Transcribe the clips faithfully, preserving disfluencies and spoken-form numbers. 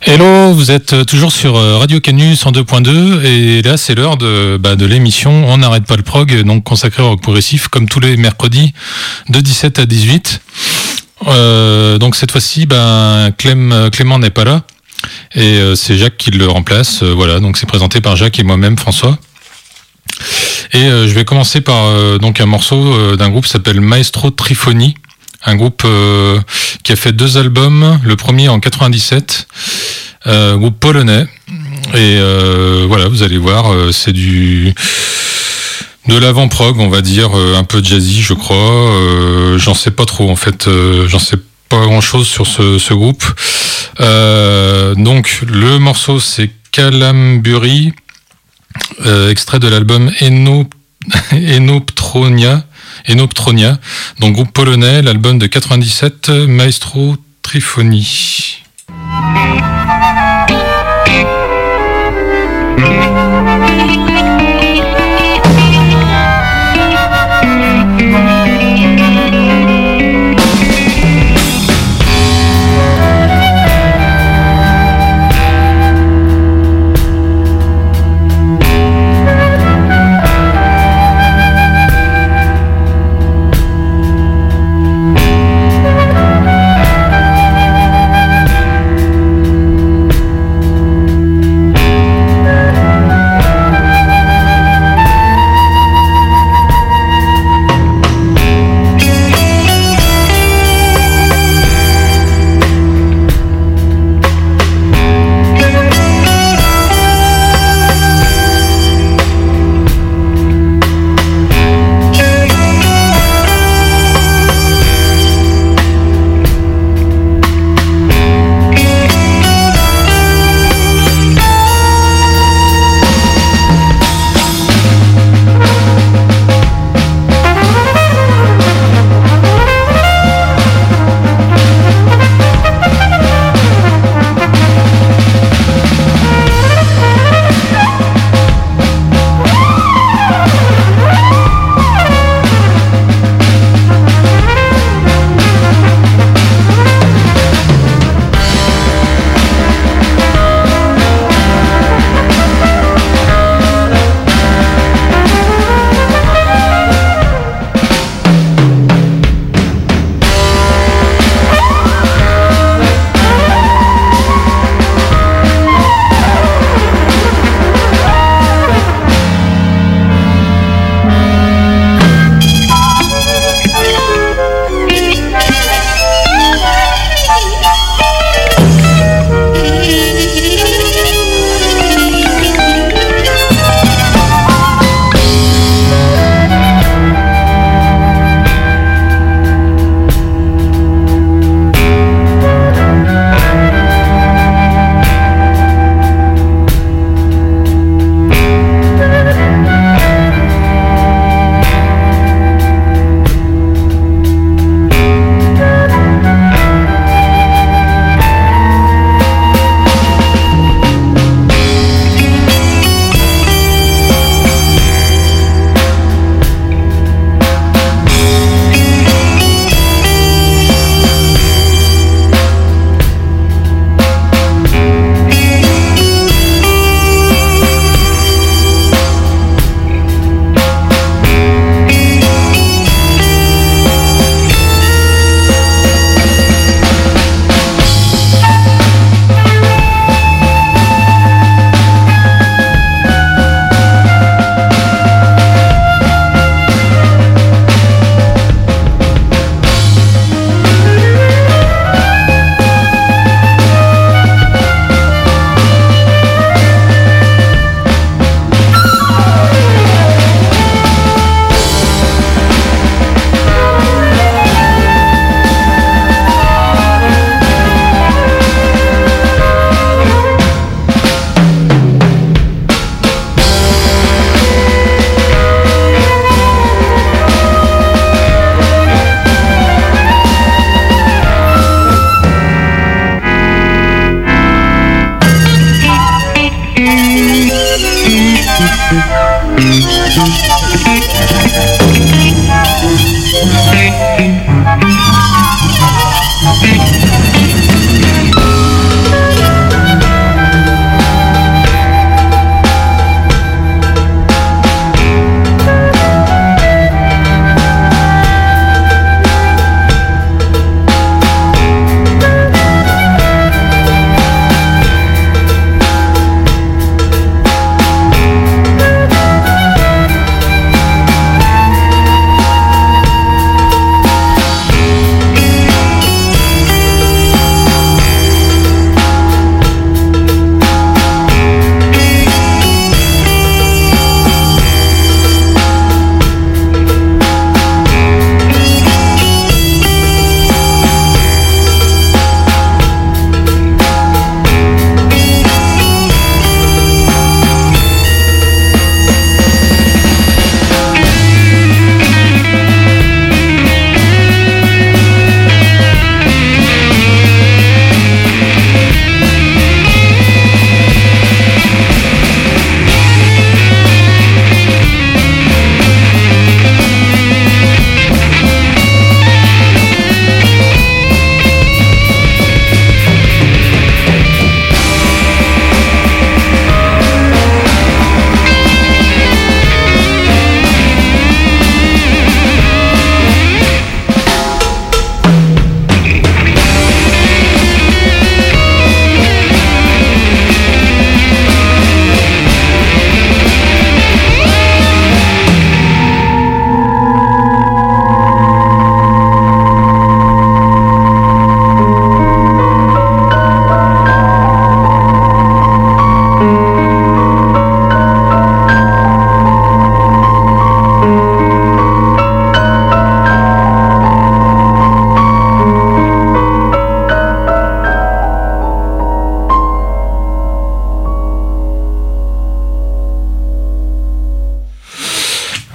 Hello, vous êtes toujours sur Radio Canu cent deux point deux et là c'est l'heure de, bah, de l'émission On n'arrête pas le prog, donc consacrée au rock progressif comme tous les mercredis de dix-sept à dix-huit. Euh, donc cette fois-ci, bah, Clem, Clément n'est pas là et euh, c'est Jacques qui le remplace. Euh, voilà, donc c'est présenté par Jacques et moi-même François. Et euh, je vais commencer par euh, donc un morceau euh, d'un groupe qui s'appelle Maestro Trifoni. Un groupe euh, qui a fait deux albums, le premier en quatre-vingt-dix-sept, euh, groupe polonais. Et euh, voilà, vous allez voir, euh, c'est du de l'avant-prog, on va dire, euh, un peu jazzy, je crois. Euh, j'en sais pas trop, en fait, euh, j'en sais pas grand-chose sur ce, ce groupe. Euh, donc, le morceau, c'est Kalamburi, euh, extrait de l'album Eno, Enoptronia. Enoptronia, donc groupe polonais, l'album de quatre-vingt-dix-sept, Maestro Trifoni.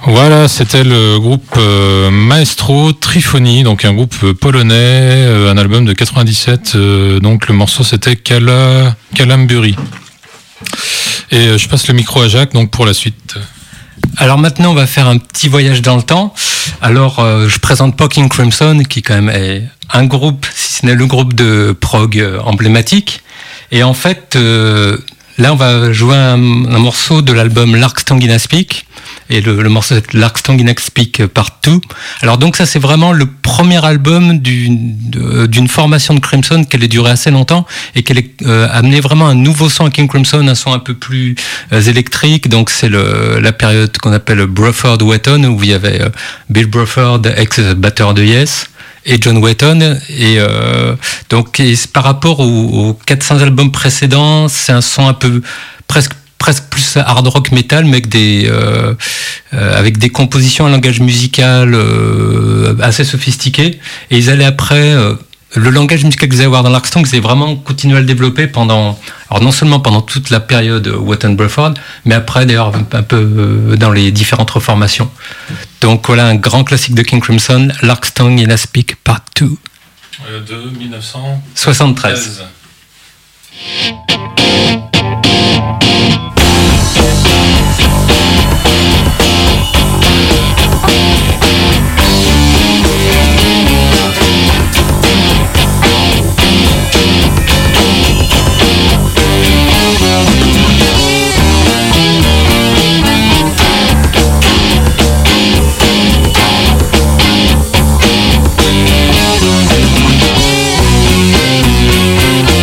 Voilà, c'était le groupe euh, Maestro Trifoni, donc un groupe polonais, euh, un album de quatre-vingt-dix-sept, euh, donc le morceau c'était Kala, Kalamburi. Et euh, je passe le micro à Jacques donc pour la suite. Alors maintenant on va faire un petit voyage dans le temps. Alors euh, je présente pas King Crimson qui quand même est un groupe, si ce n'est le groupe de prog euh, emblématique. Et en fait euh, là on va jouer un, un morceau de l'album Larkstone in a Speak. Et le, le morceau c'est Larkstone in a Speak Part deux. Alors donc ça c'est vraiment le premier album d'une, d'une formation de Crimson qui allait durer assez longtemps et qui allait euh, amener vraiment un nouveau son à King Crimson, un son un peu plus euh, électrique. Donc c'est le, la période qu'on appelle Bruford Wetton où il y avait euh, Bill Bruford, ex-batteur de Yes, et John Wetton. Et euh, donc et par rapport aux, aux quatre cents albums précédents, c'est un son un peu presque presque plus hard rock metal, mais avec des euh, euh, avec des compositions en langage musical euh, assez sophistiqué. Et ils allaient après euh, le langage musical que vous allez voir dans Larkstone, ils allaient vraiment continuer à le développer pendant, alors non seulement pendant toute la période Wetton Bruford, mais après d'ailleurs un peu dans les différentes reformations. Donc voilà un grand classique de King Crimson, Larkstone in a Speak Part deux. Euh, de dix-neuf cent soixante-treize. We'll be right back.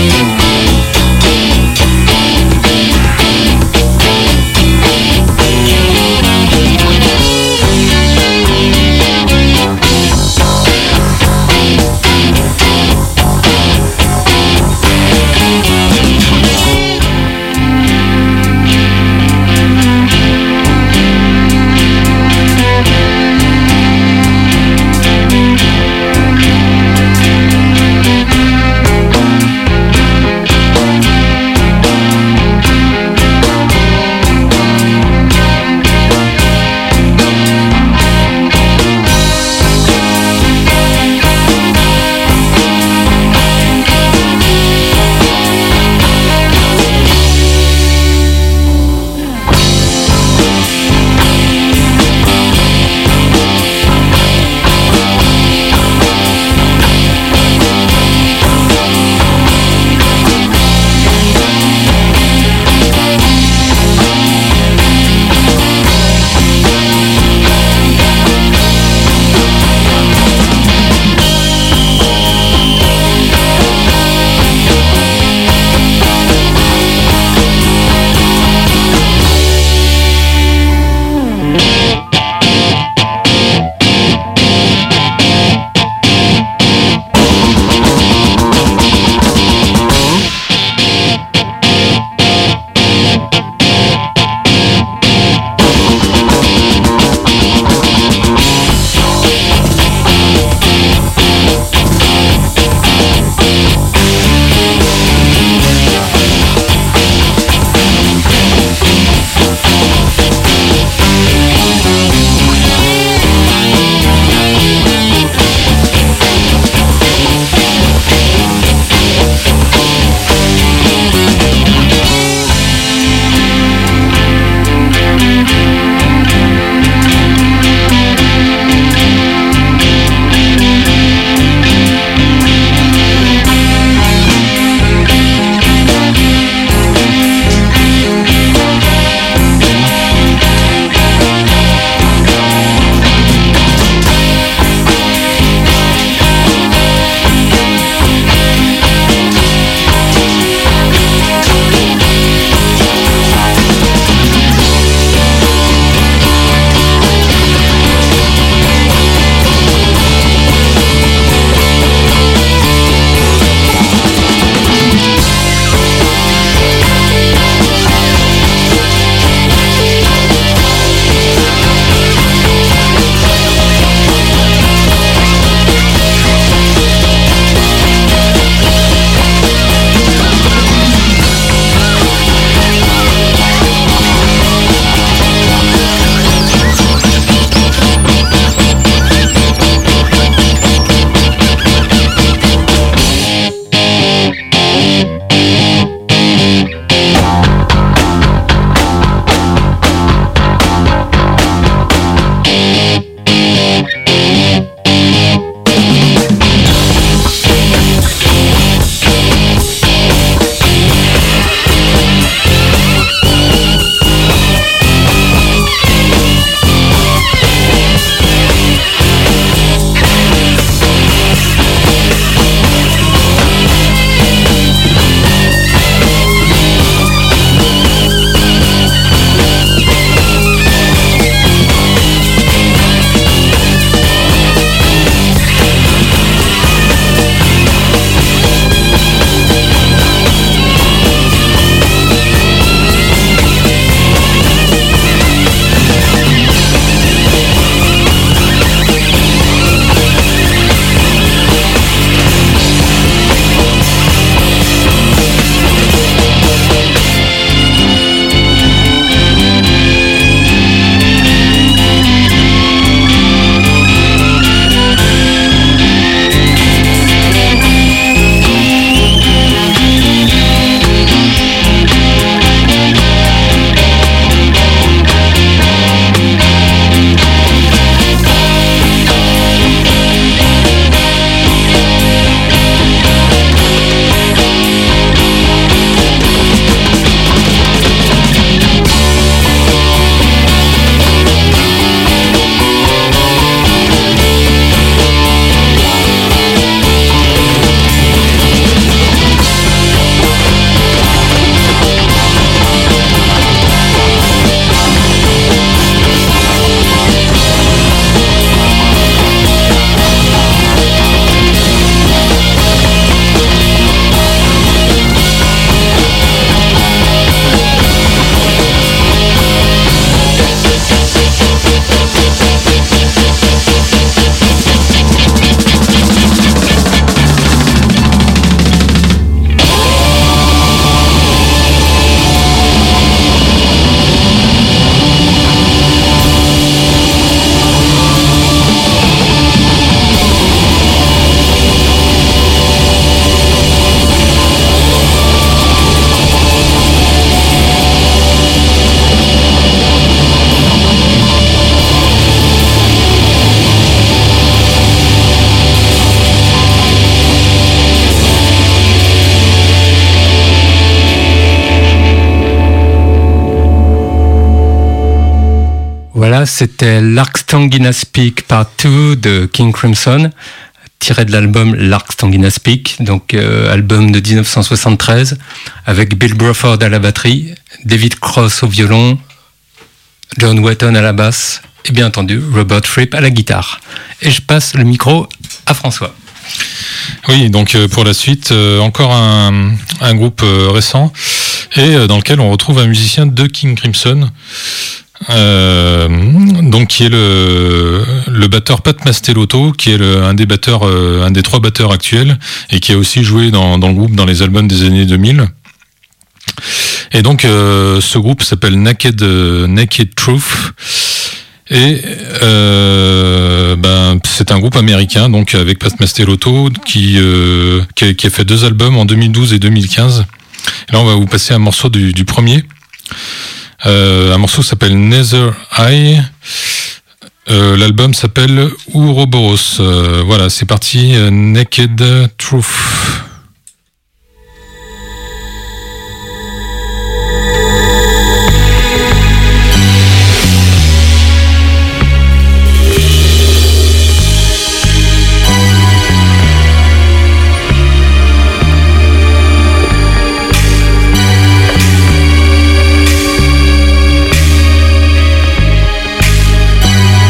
Voilà, c'était L'Arctangina Peak Part deux de King Crimson, tiré de l'album L'Arctangina Peak, donc euh, album de dix-neuf cent soixante-treize, avec Bill Bruford à la batterie, David Cross au violon, John Wetton à la basse, et bien entendu Robert Fripp à la guitare. Et je passe le micro à François. Oui, donc euh, pour la suite, euh, encore un, un groupe euh, récent, et euh, dans lequel on retrouve un musicien de King Crimson, euh, donc qui est le, le batteur Pat Mastelotto, qui est le, un des batteurs, euh, un des trois batteurs actuels, et qui a aussi joué dans, dans le groupe dans les albums des années deux mille. Et donc euh, ce groupe s'appelle Naked, euh, Naked Truth. Et euh, ben, c'est un groupe américain, donc avec Pat Mastelotto, qui, euh, qui, a, qui a fait deux albums en deux mille douze et deux mille quinze. Et là, on va vous passer un morceau du, du premier. Euh, un morceau s'appelle Nether Eye. Euh, l'album s'appelle Ouroboros. Euh, voilà, c'est parti. Naked Truth.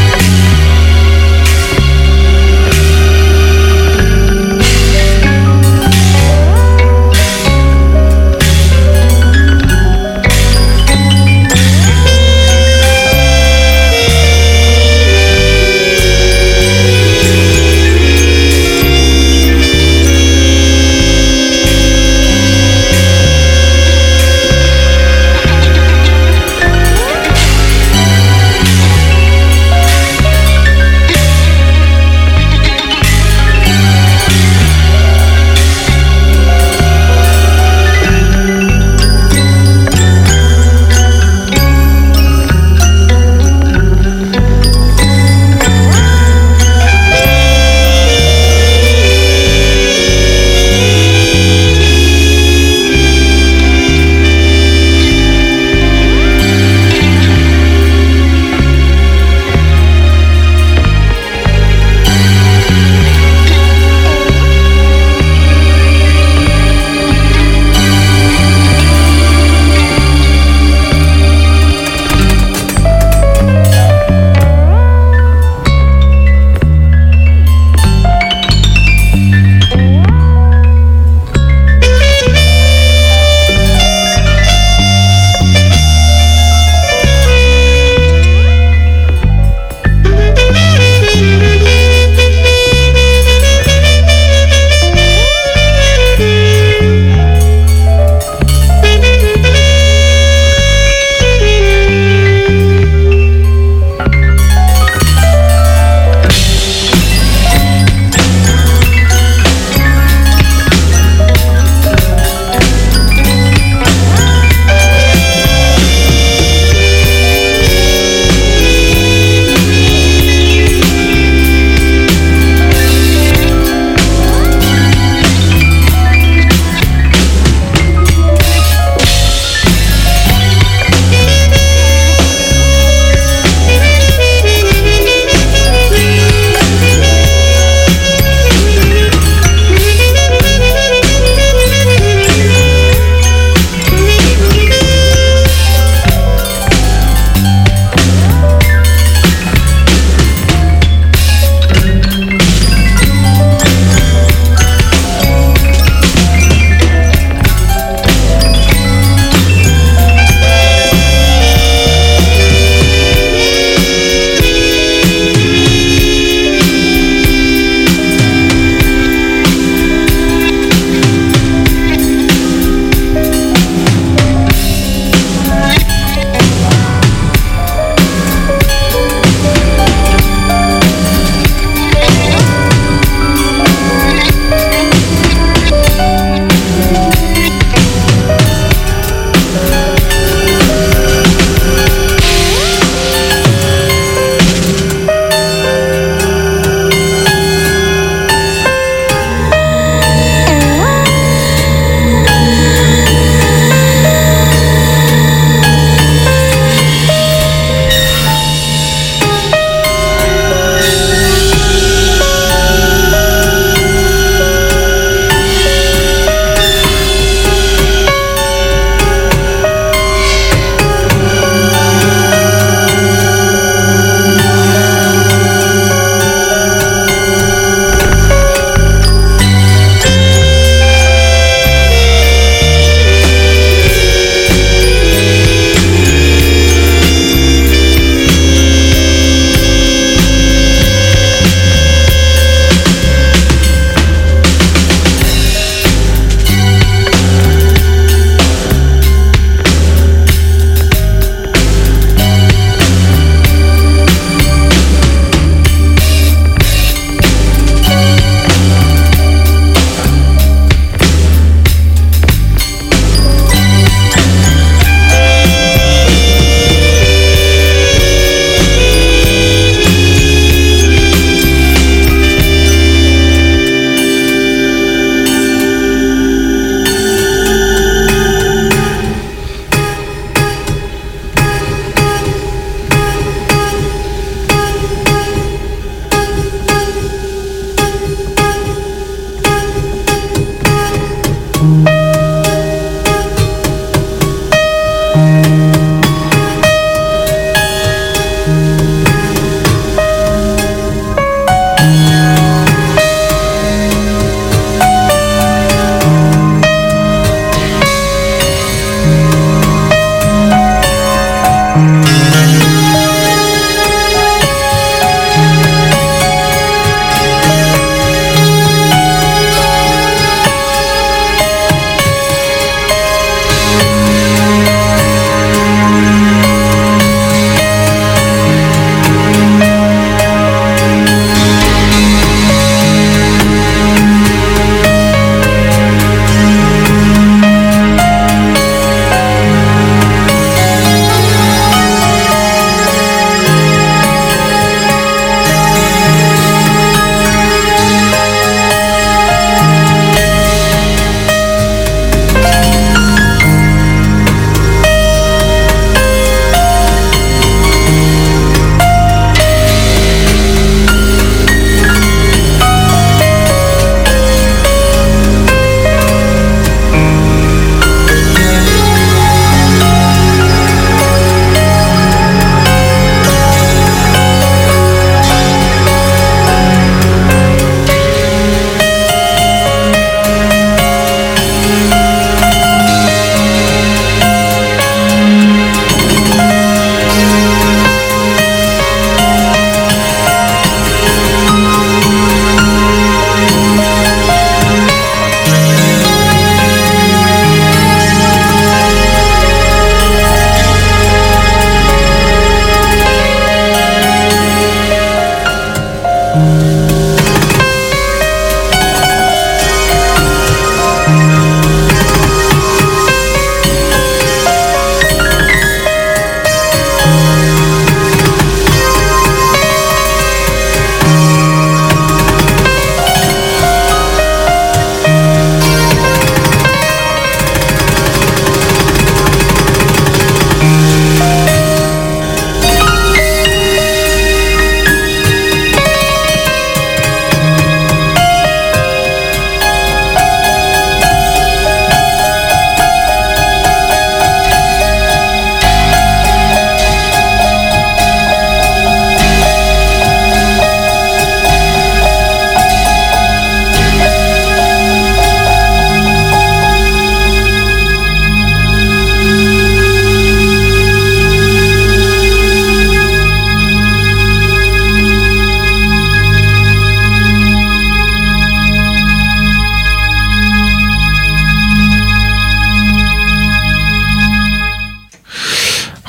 Thank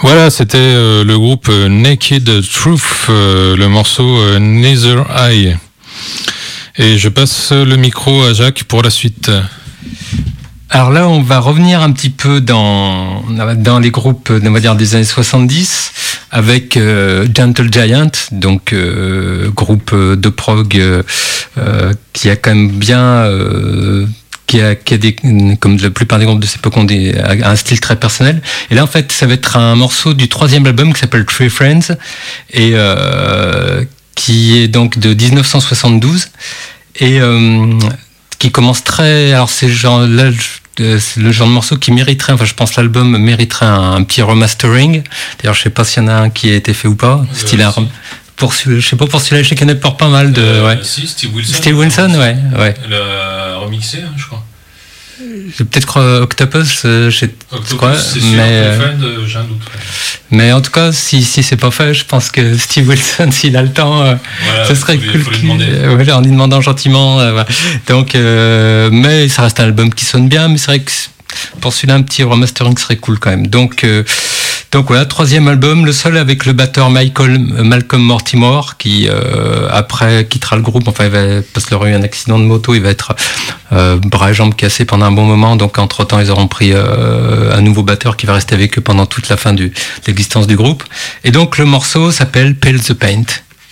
Voilà, c'était euh, le groupe euh, Naked Truth, euh, le morceau euh, Neither Eye. Et je passe le micro à Jacques pour la suite. Alors là, on va revenir un petit peu dans, dans les groupes, on va dire, des années soixante-dix, avec euh, Gentle Giant, donc euh, groupe de prog euh, qui a quand même bien... Euh, Qui a, qui a des, comme la plupart des groupes de cette époque, ont des, un style très personnel. Et là, en fait, ça va être un morceau du troisième album qui s'appelle Three Friends, et euh, qui est donc de dix-neuf cent soixante-douze, et euh, qui commence très... Alors, c'est genre, là, c'est le genre de morceau qui mériterait, enfin, je pense que l'album mériterait un, un petit remastering. D'ailleurs, je sais pas s'il y en a un qui a été fait ou pas. Euh, style un, pour, je sais pas, pour celui-là, je sais qu'il y en a pour pas mal de... Euh, ouais. Si, Steve Wilson. Steve Wilson, ouais. ouais. Elle a remixé, hein, je crois. J'ai peut-être Octopus, euh, je sais Octopus, quoi, c'est mais, sûr, euh, fan de, j'ai un doute. Ouais. Mais en tout cas, si, si c'est pas fait, je pense que Steve Wilson, s'il a le temps, euh, voilà, ce serait faut cool. Faut lui demander. Euh, voilà, en lui demandant gentiment. Euh, voilà. Donc, euh, mais ça reste un album qui sonne bien, mais c'est vrai que pour celui-là, un petit remastering serait cool quand même. Donc, euh, donc voilà, troisième album, le seul avec le batteur Michael, Malcolm Mortimer, qui euh, après quittera le groupe, enfin il va, parce qu'il aurait eu un accident de moto, il va être euh, bras et jambes cassés pendant un bon moment, donc entre temps ils auront pris euh, un nouveau batteur qui va rester avec eux pendant toute la fin du, de l'existence du groupe. Et donc le morceau s'appelle Peel the Paint.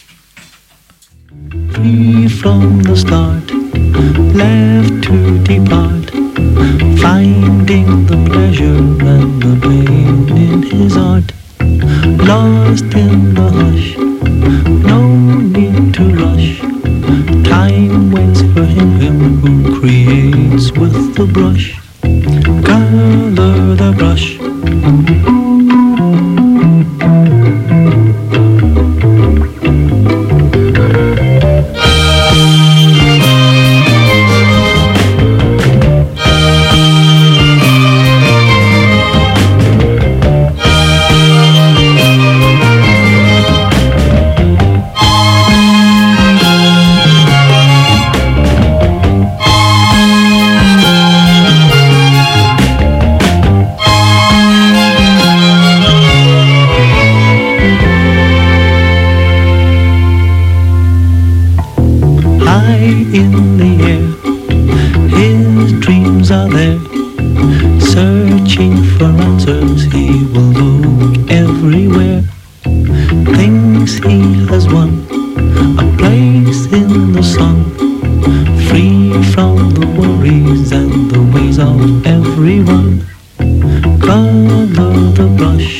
Free from the start, left to depart, finding the pleasure and the pain in his art, lost in the hush, no need to rush, time waits for him, him who creates with the brush, color the brush. In the air, his dreams are there, searching for answers, he will look everywhere, thinks he has won a place in the sun, free from the worries and the ways of everyone, color the brush.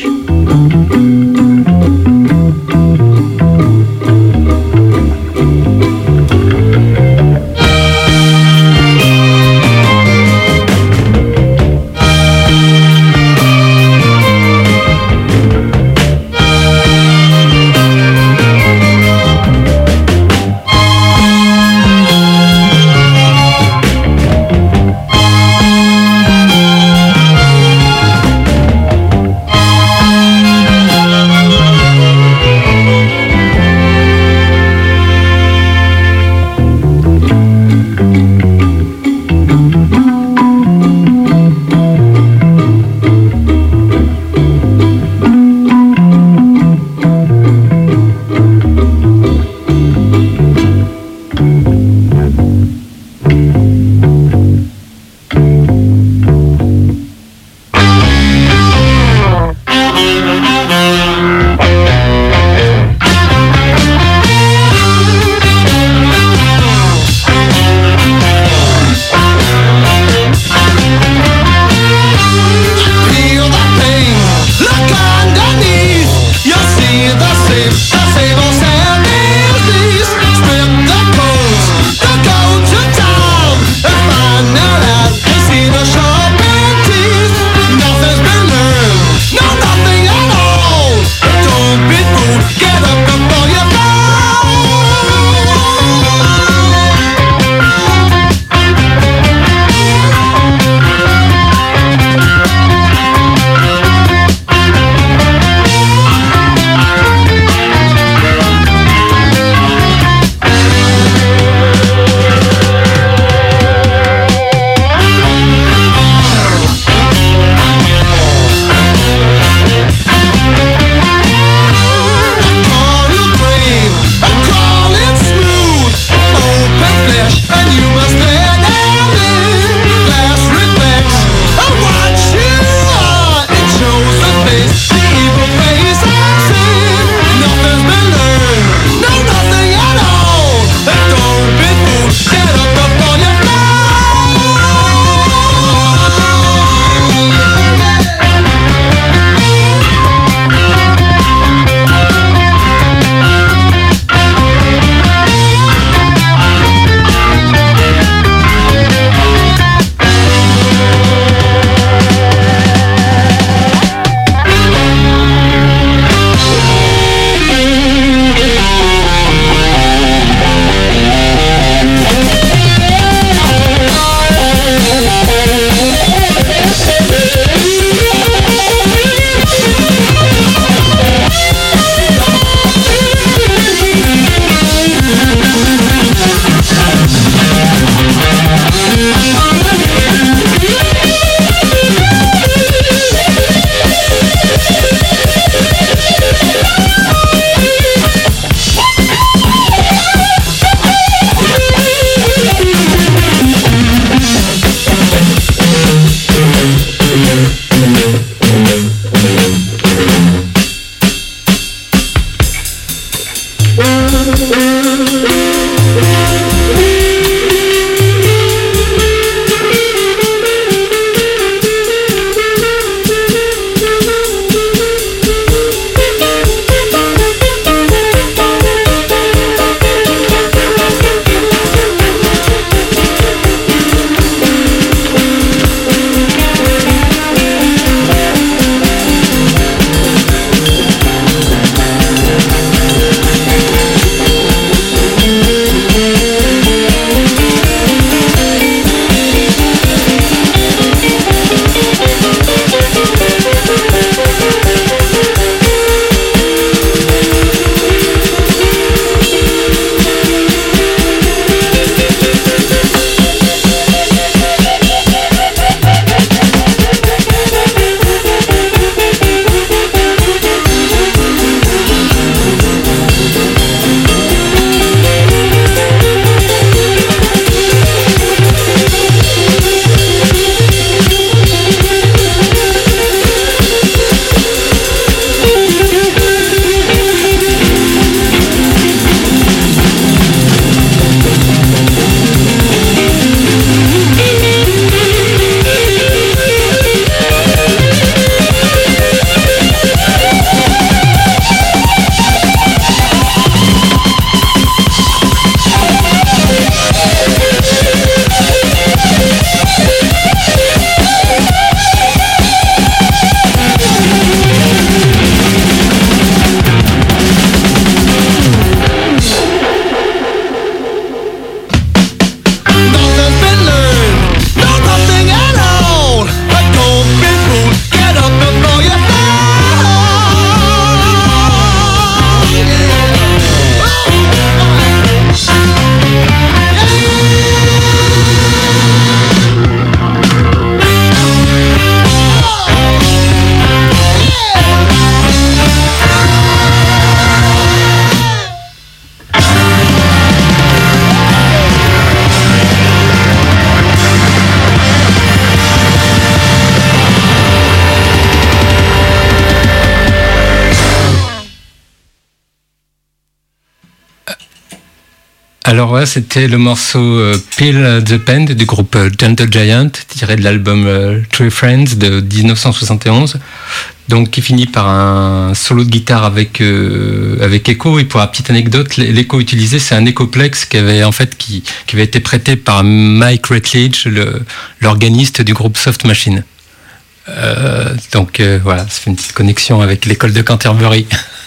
Alors ouais, c'était le morceau euh, Peel the Pen du groupe euh, Gentle Giant, tiré de l'album euh, Three Friends de dix-neuf cent soixante et onze. Donc qui finit par un solo de guitare avec euh, avec écho. Et pour la petite anecdote, l'écho utilisé, c'est un Echoplex qui avait en fait qui qui avait été prêté par Mike Rutledge, le l'organiste du groupe Soft Machine. Euh, donc euh, voilà, ça fait une petite connexion avec l'école de Canterbury.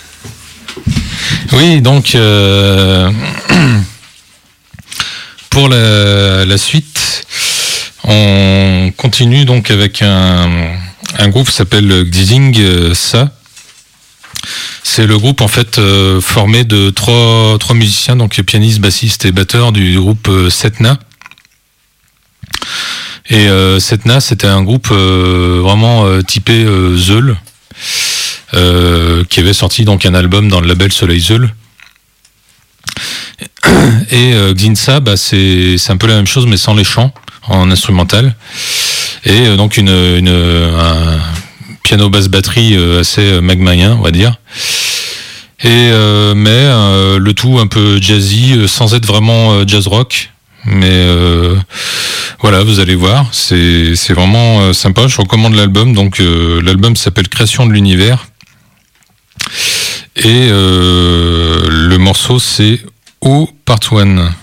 Oui, donc euh, pour la, la suite, on continue donc avec un, un groupe qui s'appelle Xing Sa. C'est le groupe en fait euh, formé de trois, trois musiciens, donc pianiste, bassiste et batteur du groupe euh, Setna. Et euh, Setna, c'était un groupe euh, vraiment euh, typé euh, Zeul. Euh, qui avait sorti donc un album dans le label Soleil Zeul. Et euh, Xinsa, bah, c'est, c'est un peu la même chose mais sans les chants, en instrumental. Et euh, donc une, une, un piano basse batterie euh, assez magmaïen, on va dire. Et euh, mais euh, le tout un peu jazzy, euh, sans être vraiment euh, jazz rock. Mais euh, voilà, vous allez voir, c'est, c'est vraiment euh, sympa. Je recommande l'album. Donc euh, l'album s'appelle Création de l'univers. Et euh, le morceau c'est O Part One.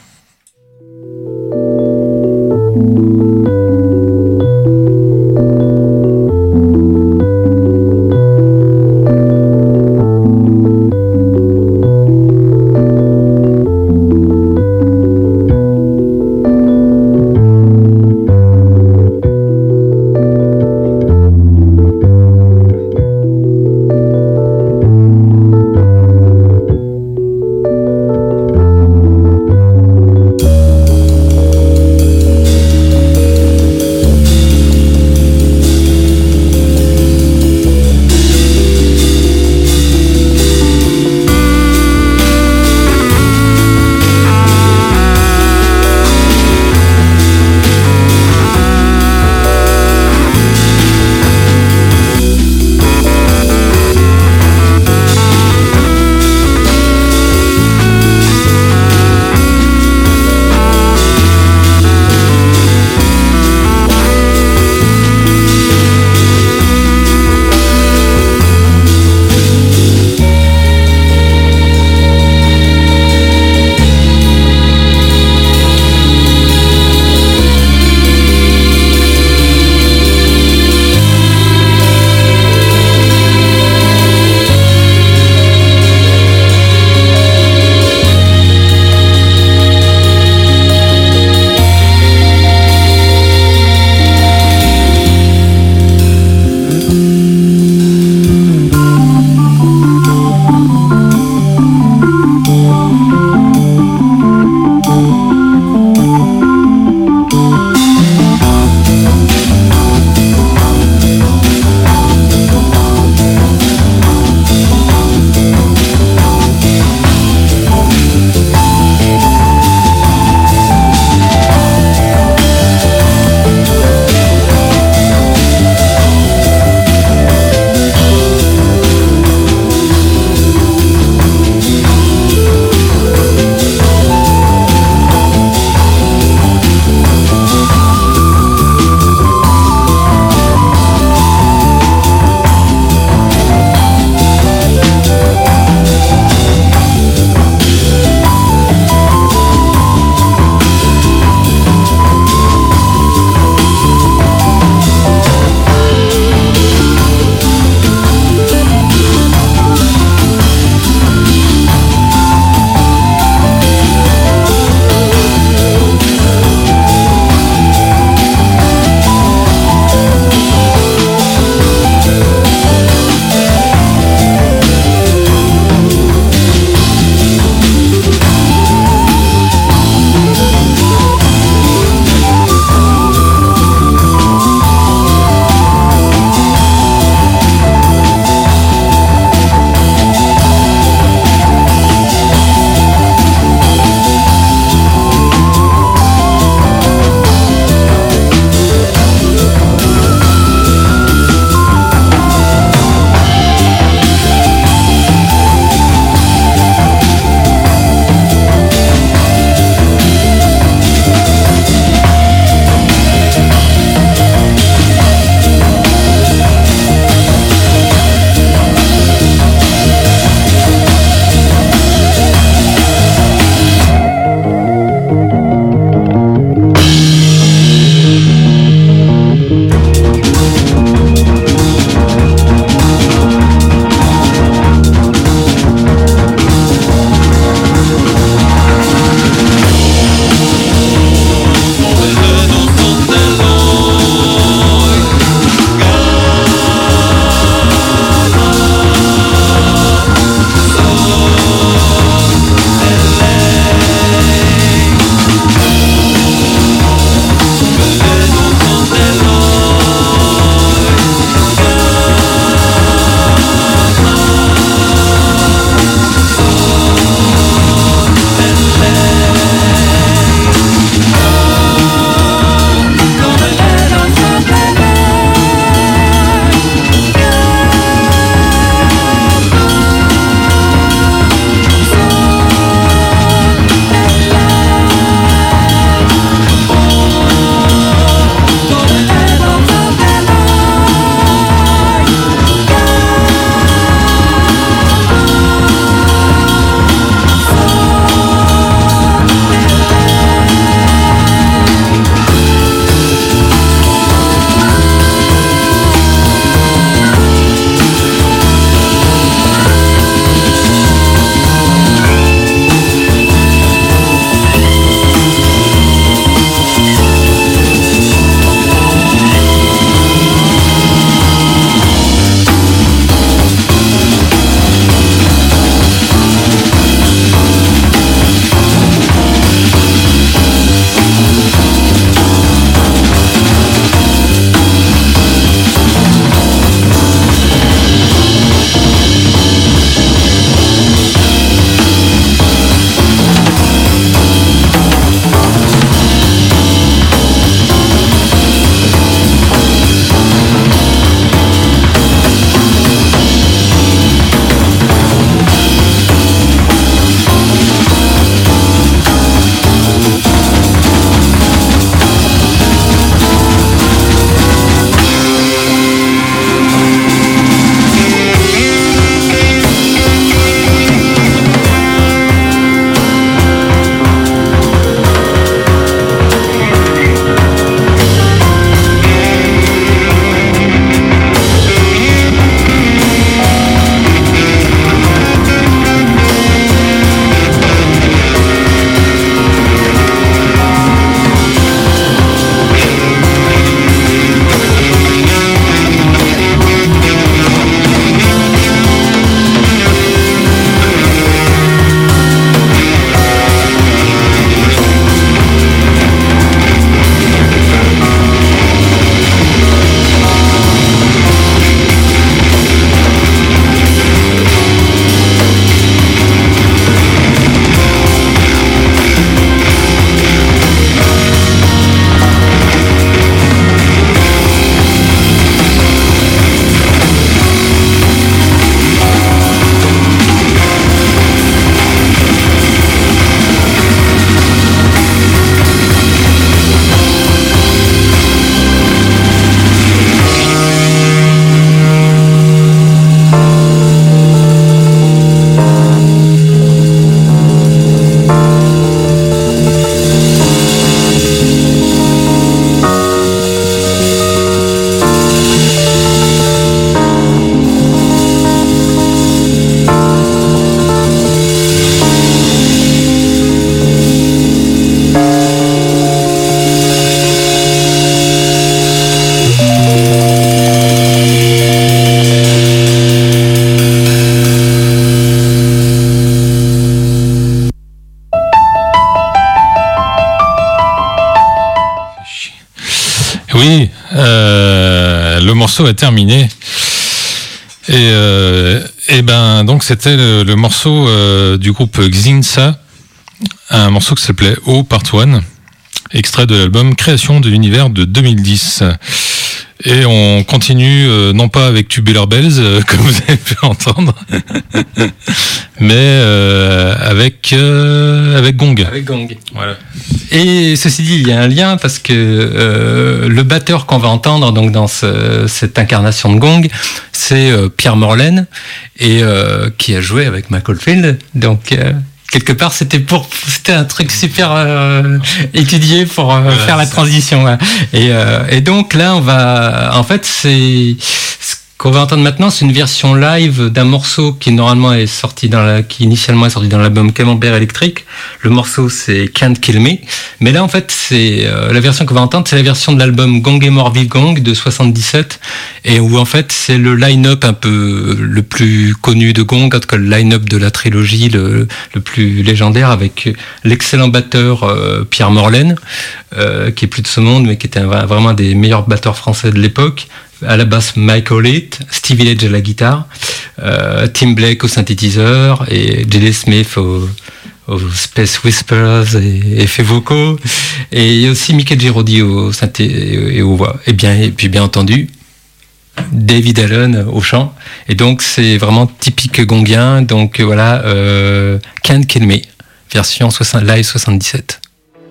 morceau a terminé. Et, euh, et ben donc c'était le, le morceau euh, du groupe Xinsa, un morceau qui s'appelait O Part un, extrait de l'album Création de l'univers de deux mille dix. Et on continue, euh, non pas avec Tubular Bells, euh, comme vous avez pu entendre, mais euh, avec euh, avec Gong. Avec Gong. Voilà. Et ceci dit, il y a un lien parce que euh, le batteur qu'on va entendre donc dans ce, cette incarnation de Gong, c'est euh, Pierre Morlaine, et euh, qui a joué avec Michael Field. Donc euh, quelque part, c'était pour, c'était un truc super euh, étudié pour euh, voilà, faire la transition. Ouais. Et, euh, et donc là, on va, en fait, c'est ce qu'on va entendre maintenant, c'est une version live d'un morceau qui normalement est sorti dans la, qui initialement est sorti dans l'album Camembert électrique. Le morceau c'est Can't Kill Me, mais là en fait c'est euh, la version qu'on va entendre, c'est la version de l'album Gong est mort vive Gong de soixante-dix-sept, et où en fait c'est le line-up un peu le plus connu de Gong, en tout cas le line-up de la trilogie le, le plus légendaire, avec l'excellent batteur euh, Pierre Morlaine, euh, qui est plus de ce monde mais qui était un, vraiment un des meilleurs batteurs français de l'époque. À la basse Mike Hollett, Stevie Ledge à la guitare, euh, Tim Blake au synthétiseur et J D Smith au, au Space Whispers et effets vocaux, et il y a aussi Mickey Giraudy au synthé et aux voix, et bien et puis bien entendu David Allen au chant, et donc c'est vraiment typique gongien. Donc voilà, euh, Can't Kill Me, version live soixante-dix-sept.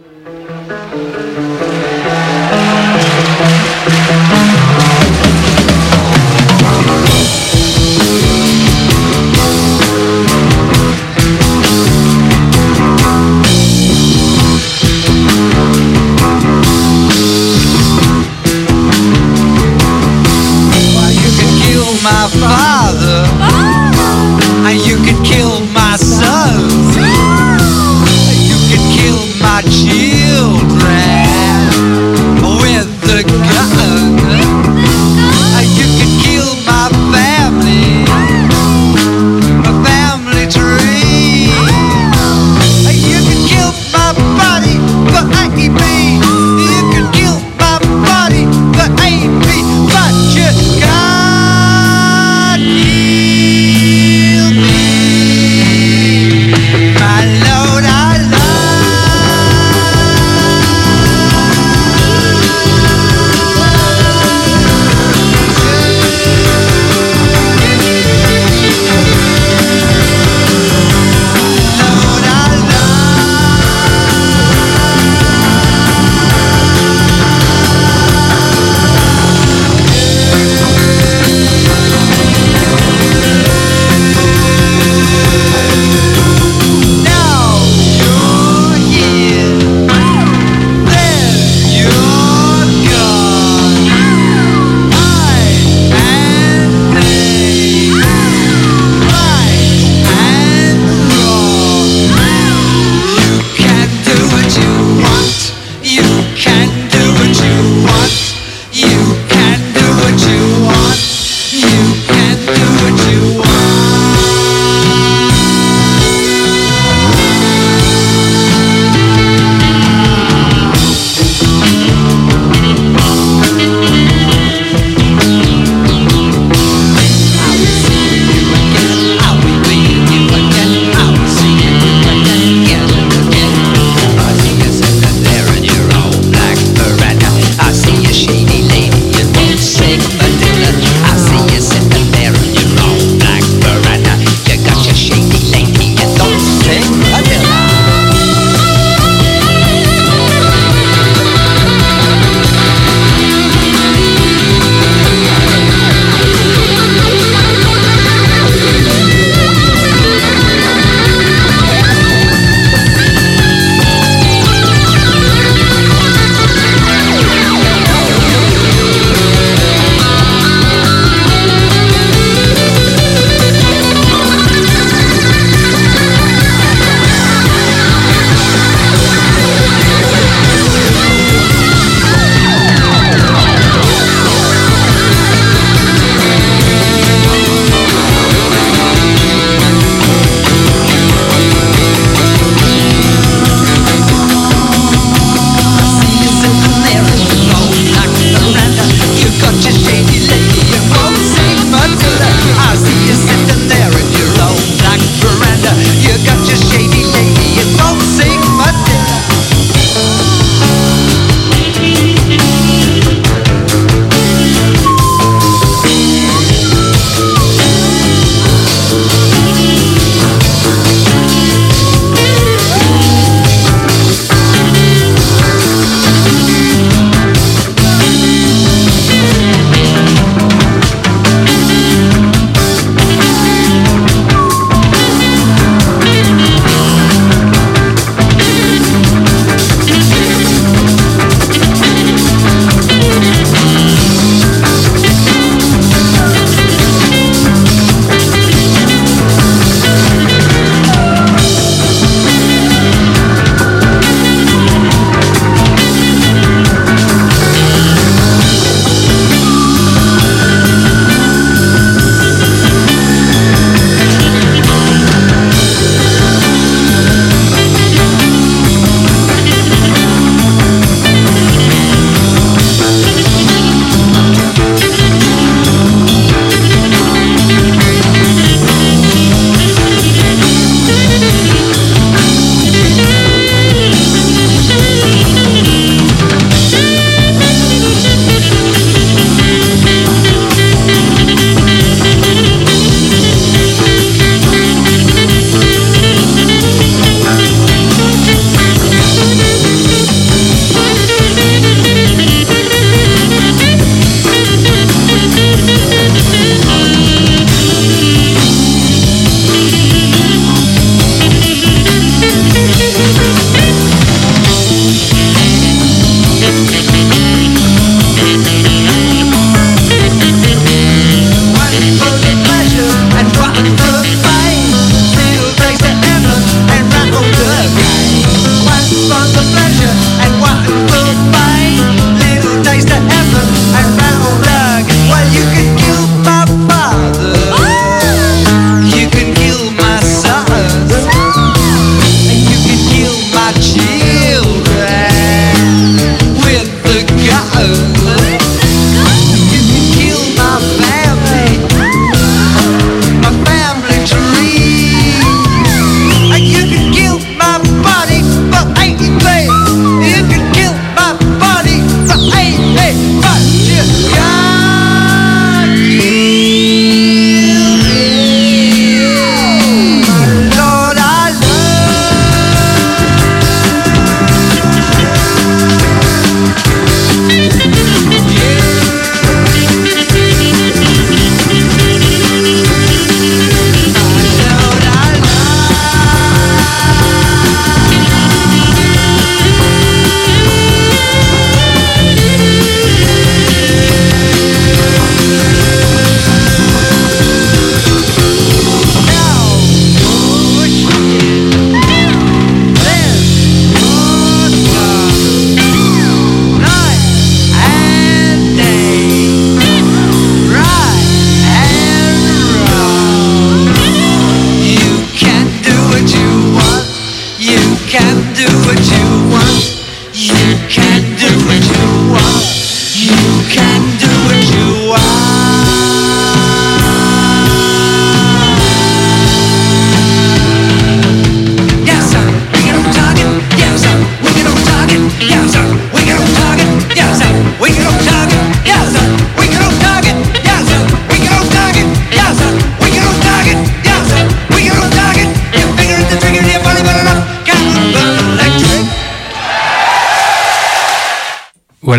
My father, oh. And you could kill my sons, oh. You could kill my children with the gun, oh. You could kill my family, my family tree, oh. You could kill my body, but I ain't me. You could kill my body, but I ain't me. But you got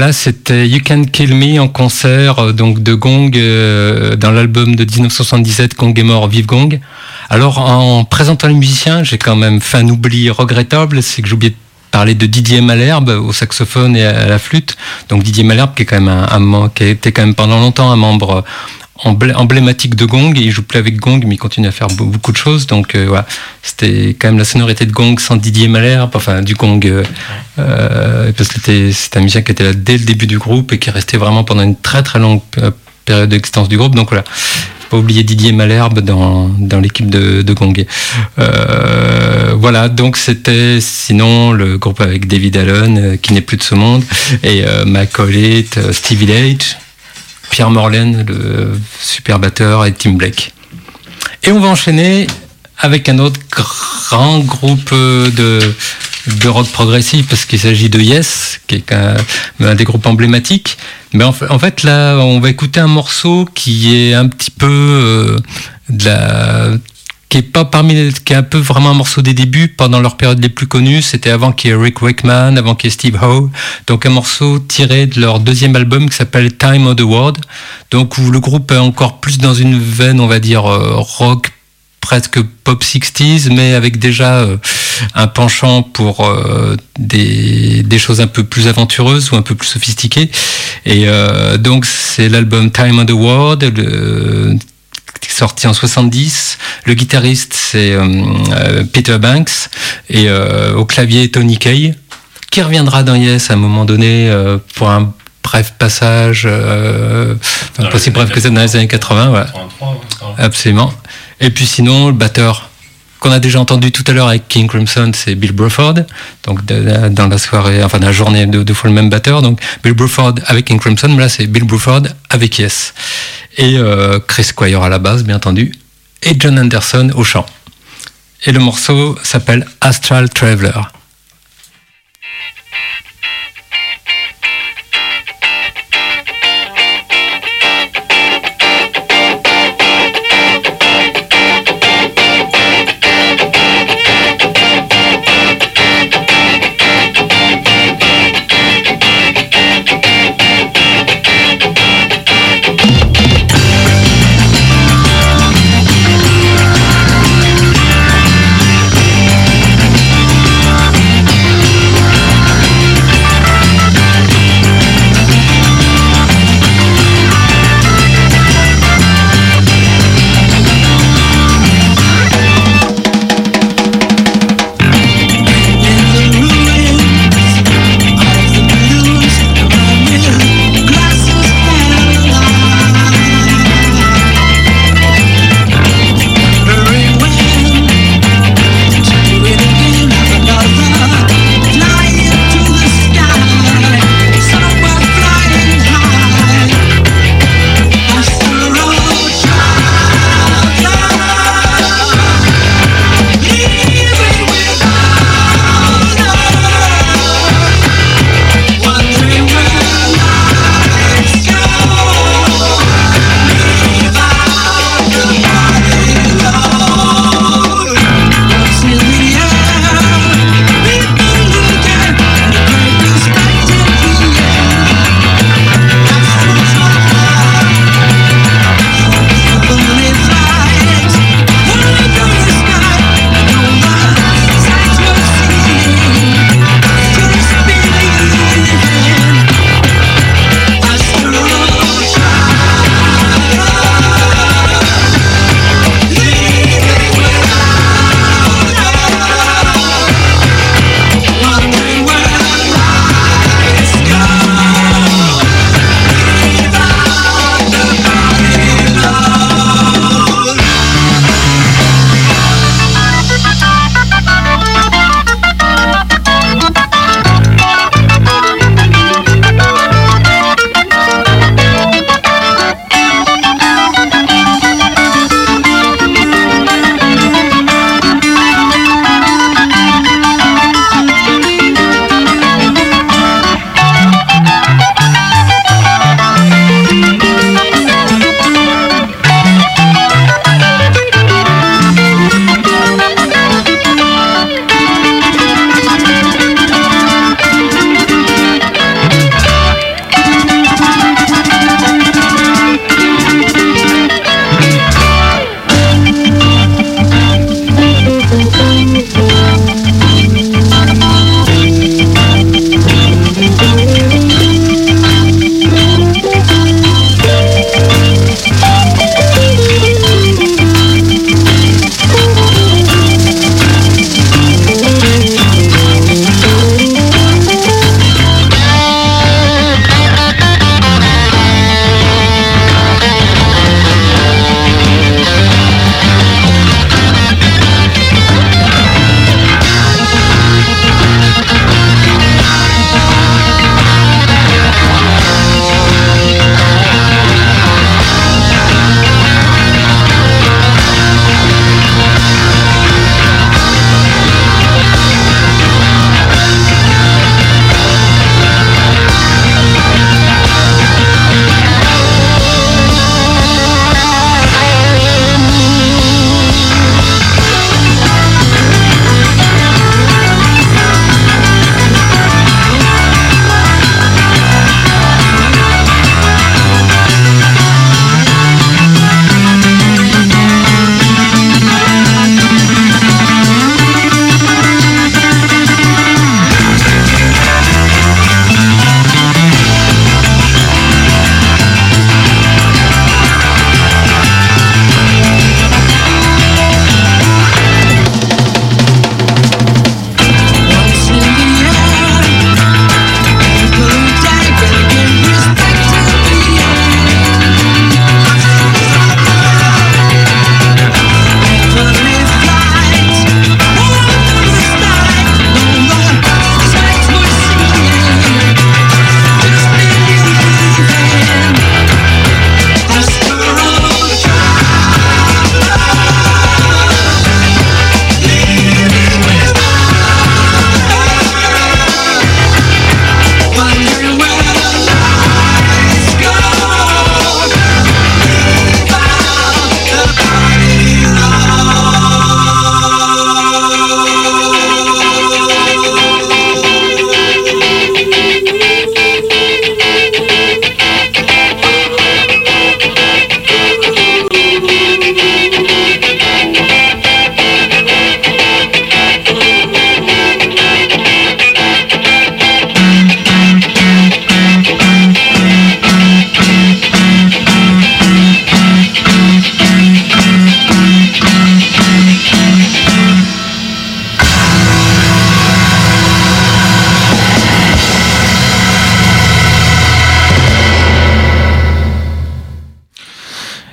Là, c'était You Can Kill Me en concert euh, donc de Gong euh, dans l'album de dix-neuf cent soixante-dix-sept, Gong est mort, vive Gong. Alors, en présentant les musiciens, j'ai quand même fait un oubli regrettable, c'est que j'ai oublié de parler de Didier Malherbe au saxophone et à la flûte. Donc Didier Malherbe, qui est quand même un, un qui a été quand même pendant longtemps un membre emblématique de Gong, et il joue plus avec Gong, mais il continue à faire beaucoup de choses. Donc euh, voilà, c'était quand même la sonorité de Gong sans Didier Malherbe, enfin du Gong, euh, euh, parce que c'était, c'était un musicien qui était là dès le début du groupe et qui est resté vraiment pendant une très très longue période d'existence du groupe. Donc voilà, faut pas oublier Didier Malherbe dans dans l'équipe de, de Gong. Euh, voilà, donc c'était sinon le groupe avec David Allen, euh, qui n'est plus de ce monde, et euh, Mac Collett, euh, Stevie Leitch, Pierre Morlaine, le super batteur, et Tim Blake. Et on va enchaîner avec un autre grand groupe de, de rock progressif, parce qu'il s'agit de Yes, qui est un, un des groupes emblématiques. Mais en fait, en fait, là, on va écouter un morceau qui est un petit peu euh, de la... qui est pas parmi les, qui est un peu vraiment un morceau des débuts pendant leur période les plus connues. C'était avant qu'il y ait Rick Wakeman, avant qu'il y ait Steve Howe. Donc un morceau tiré de leur deuxième album qui s'appelle Time of the World. Donc où le groupe est encore plus dans une veine, on va dire, euh, rock, presque pop sixties, mais avec déjà euh, un penchant pour euh, des, des choses un peu plus aventureuses ou un peu plus sophistiquées. Et euh, donc c'est l'album Time of the World, le, sorti en soixante-dix. Le guitariste, c'est euh, Peter Banks, et euh, au clavier, Tony Kaye, qui reviendra dans Yes à un moment donné euh, pour un bref passage, euh, enfin, pas aussi bref que ça, dans les années quatre-vingts. Ouais. Absolument. Et puis sinon, le batteur qu'on a déjà entendu tout à l'heure avec King Crimson, c'est Bill Bruford. Donc de, de, dans la soirée, enfin dans la journée, deux, deux fois le même batteur. Donc Bill Bruford avec King Crimson, mais là c'est Bill Bruford avec Yes. Et euh, Chris Squire à la basse, bien entendu, et John Anderson au chant. Et le morceau s'appelle Astral Traveler. Thank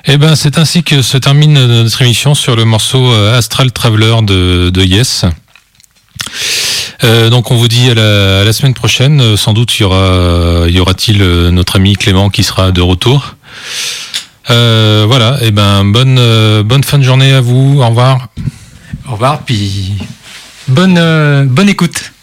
Et ben, c'est ainsi que se termine notre émission sur le morceau Astral Traveler de, de Yes. Euh, donc on vous dit à la, à la semaine prochaine. Sans doute il y aura, y aura-t-il notre ami Clément qui sera de retour. Euh, voilà. Et ben bonne euh, bonne fin de journée à vous. Au revoir. Au revoir. Puis bonne euh, bonne écoute.